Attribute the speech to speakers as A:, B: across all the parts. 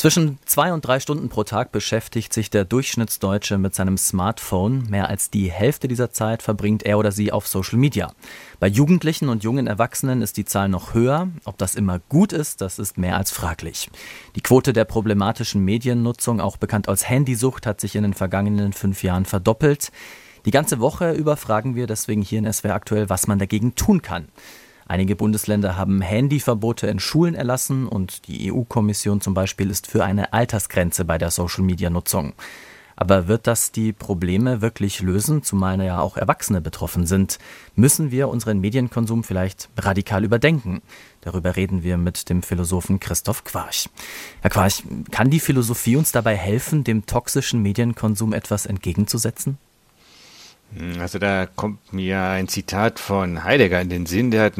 A: Zwischen 2 und 3 Stunden pro Tag beschäftigt sich der Durchschnittsdeutsche mit seinem Smartphone. Mehr als die Hälfte dieser Zeit verbringt er oder sie auf Social Media. Bei Jugendlichen und jungen Erwachsenen ist die Zahl noch höher. Ob das immer gut ist, das ist mehr als fraglich. Die Quote der problematischen Mediennutzung, auch bekannt als Handysucht, hat sich in den vergangenen 5 Jahren verdoppelt. Die ganze Woche über fragen wir deswegen hier in SWR aktuell, was man dagegen tun kann. Einige Bundesländer haben Handyverbote in Schulen erlassen und die EU-Kommission zum Beispiel ist für eine Altersgrenze bei der Social-Media-Nutzung. Aber wird das die Probleme wirklich lösen, zumal ja auch Erwachsene betroffen sind? Müssen wir unseren Medienkonsum vielleicht radikal überdenken? Darüber reden wir mit dem Philosophen Christoph Quarch. Herr Quarch, kann die Philosophie uns dabei helfen, dem toxischen Medienkonsum etwas entgegenzusetzen?
B: Also da kommt mir ein Zitat von Heidegger in den Sinn, der hat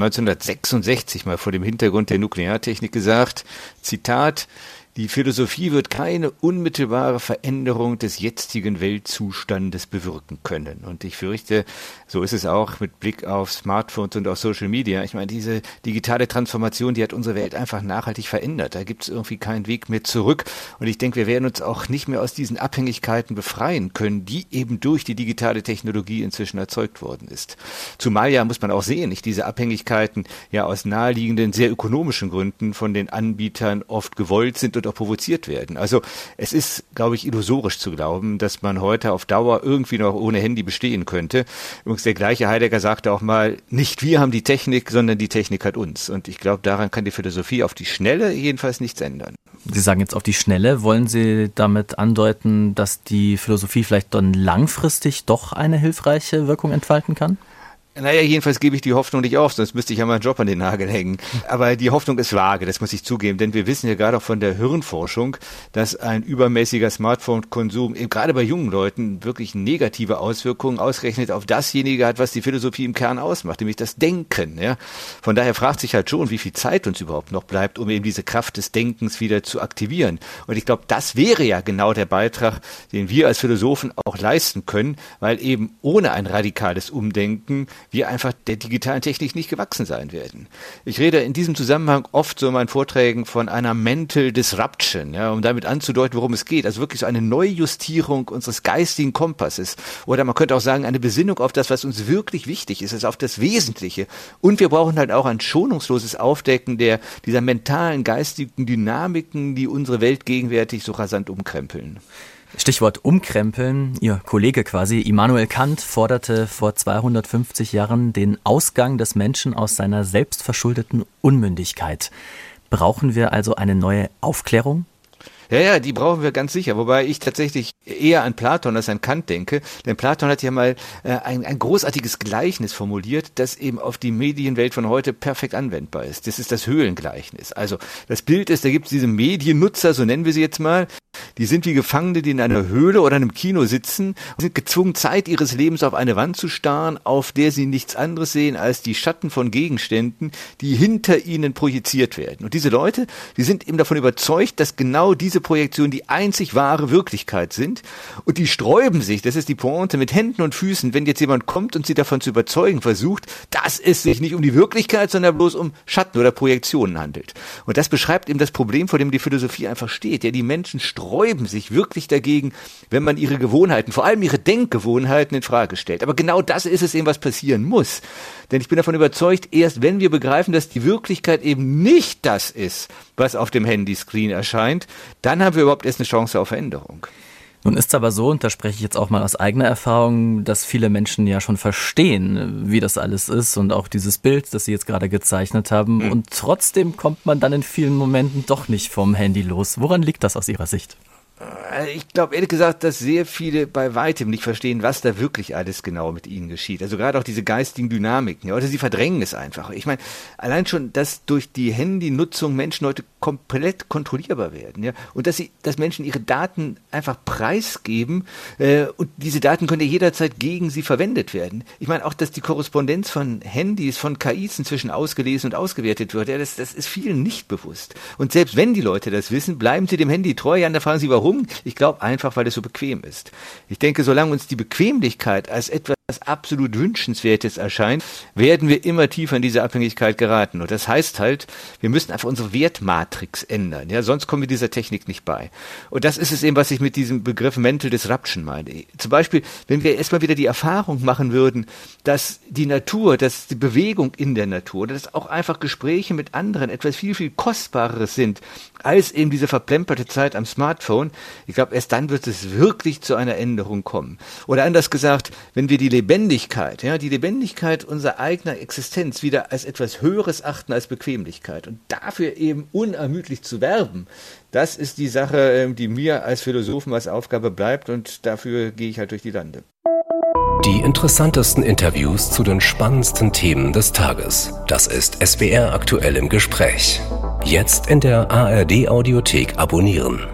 B: 1966 mal vor dem Hintergrund der Nukleartechnik gesagt, Zitat: Die Philosophie wird keine unmittelbare Veränderung des jetzigen Weltzustandes bewirken können. Und ich fürchte, so ist es auch mit Blick auf Smartphones und auf Social Media. Ich meine, diese digitale Transformation, die hat unsere Welt einfach nachhaltig verändert. Da gibt es irgendwie keinen Weg mehr zurück. Und ich denke, wir werden uns auch nicht mehr aus diesen Abhängigkeiten befreien können, die eben durch die digitale Technologie inzwischen erzeugt worden ist. Zumal ja, muss man auch sehen, nicht diese Abhängigkeiten ja aus naheliegenden, sehr ökonomischen Gründen von den Anbietern oft gewollt sind und auch provoziert werden. Also es ist, glaube ich, illusorisch zu glauben, dass man heute auf Dauer irgendwie noch ohne Handy bestehen könnte. Übrigens, der gleiche Heidegger sagte auch mal, nicht wir haben die Technik, sondern die Technik hat uns. Und ich glaube, daran kann die Philosophie auf die Schnelle jedenfalls nichts ändern.
A: Sie sagen jetzt auf die Schnelle. Wollen Sie damit andeuten, dass die Philosophie vielleicht dann langfristig doch eine hilfreiche Wirkung entfalten kann?
B: Naja, jedenfalls gebe ich die Hoffnung nicht auf, sonst müsste ich ja meinen Job an den Nagel hängen. Aber die Hoffnung ist vage, das muss ich zugeben, denn wir wissen ja gerade auch von der Hirnforschung, dass ein übermäßiger Smartphone-Konsum eben gerade bei jungen Leuten wirklich negative Auswirkungen ausgerechnet auf dasjenige hat, was die Philosophie im Kern ausmacht, nämlich das Denken. Ja? Von daher fragt sich halt schon, wie viel Zeit uns überhaupt noch bleibt, um eben diese Kraft des Denkens wieder zu aktivieren. Und ich glaube, das wäre ja genau der Beitrag, den wir als Philosophen auch leisten können, weil eben ohne ein radikales Umdenken wir einfach der digitalen Technik nicht gewachsen sein werden. Ich rede in diesem Zusammenhang oft so in meinen Vorträgen von einer Mental Disruption, ja, um damit anzudeuten, worum es geht. Also wirklich so eine Neujustierung unseres geistigen Kompasses. Oder man könnte auch sagen, eine Besinnung auf das, was uns wirklich wichtig ist, also auf das Wesentliche. Und wir brauchen halt auch ein schonungsloses Aufdecken dieser mentalen, geistigen Dynamiken, die unsere Welt gegenwärtig so rasant umkrempeln.
A: Stichwort umkrempeln. Ihr Kollege quasi, Immanuel Kant, forderte vor 250 Jahren den Ausgang des Menschen aus seiner selbstverschuldeten Unmündigkeit. Brauchen wir also eine neue Aufklärung?
B: Ja, die brauchen wir ganz sicher, wobei ich tatsächlich eher an Platon als an Kant denke, denn Platon hat ja mal ein großartiges Gleichnis formuliert, das eben auf die Medienwelt von heute perfekt anwendbar ist. Das ist das Höhlengleichnis. Also das Bild ist, da gibt es diese Mediennutzer, so nennen wir sie jetzt mal, die sind wie Gefangene, die in einer Höhle oder einem Kino sitzen und sind gezwungen, Zeit ihres Lebens auf eine Wand zu starren, auf der sie nichts anderes sehen als die Schatten von Gegenständen, die hinter ihnen projiziert werden. Und diese Leute, die sind eben davon überzeugt, dass genau diese Projektionen die einzig wahre Wirklichkeit sind und die sträuben sich, das ist die Pointe, mit Händen und Füßen, wenn jetzt jemand kommt und sie davon zu überzeugen versucht, dass es sich nicht um die Wirklichkeit, sondern bloß um Schatten oder Projektionen handelt. Und das beschreibt eben das Problem, vor dem die Philosophie einfach steht. Ja, die Menschen sträuben sich wirklich dagegen, wenn man ihre Gewohnheiten, vor allem ihre Denkgewohnheiten in Frage stellt. Aber genau das ist es eben, was passieren muss. Denn ich bin davon überzeugt, erst wenn wir begreifen, dass die Wirklichkeit eben nicht das ist, was auf dem Handyscreen erscheint, dann haben wir überhaupt erst eine Chance auf Veränderung.
A: Nun ist es aber so, und da spreche ich jetzt auch mal aus eigener Erfahrung, dass viele Menschen ja schon verstehen, wie das alles ist und auch dieses Bild, das Sie jetzt gerade gezeichnet haben. Und trotzdem kommt man dann in vielen Momenten doch nicht vom Handy los. Woran liegt das aus Ihrer Sicht?
B: Ich glaube ehrlich gesagt, dass sehr viele bei weitem nicht verstehen, was da wirklich alles genau mit ihnen geschieht. Also gerade auch diese geistigen Dynamiken, ja, oder sie verdrängen es einfach. Ich meine, allein schon, dass durch die Handynutzung Menschen heute komplett kontrollierbar werden, ja, und dass Menschen ihre Daten einfach preisgeben und diese Daten können ja jederzeit gegen sie verwendet werden. Ich meine auch, dass die Korrespondenz von Handys, von KIs inzwischen ausgelesen und ausgewertet wird, ja, das ist vielen nicht bewusst. Und selbst wenn die Leute das wissen, bleiben sie dem Handy treu, ja, und da fragen sie, warum? Ich glaube einfach, weil es so bequem ist. Ich denke, solange uns die Bequemlichkeit als etwas etwas absolut Wünschenswertes erscheint, werden wir immer tiefer in diese Abhängigkeit geraten. Und das heißt halt, wir müssen einfach unsere Wertmatrix ändern. Ja, sonst kommen wir dieser Technik nicht bei. Und das ist es eben, was ich mit diesem Begriff Mental Disruption meine. Zum Beispiel, wenn wir erstmal wieder die Erfahrung machen würden, dass die Natur, dass die Bewegung in der Natur, dass auch einfach Gespräche mit anderen etwas viel, viel Kostbareres sind, als eben diese verplemperte Zeit am Smartphone. Ich glaube, erst dann wird es wirklich zu einer Änderung kommen. Oder anders gesagt, wenn wir die Lebendigkeit unserer eigenen Existenz wieder als etwas Höheres achten als Bequemlichkeit und dafür eben unermüdlich zu werben, das ist die Sache, die mir als Philosophen als Aufgabe bleibt, und dafür gehe ich halt durch die Lande.
C: Die interessantesten Interviews zu den spannendsten Themen des Tages. Das ist SWR aktuell im Gespräch. Jetzt in der ARD Audiothek abonnieren.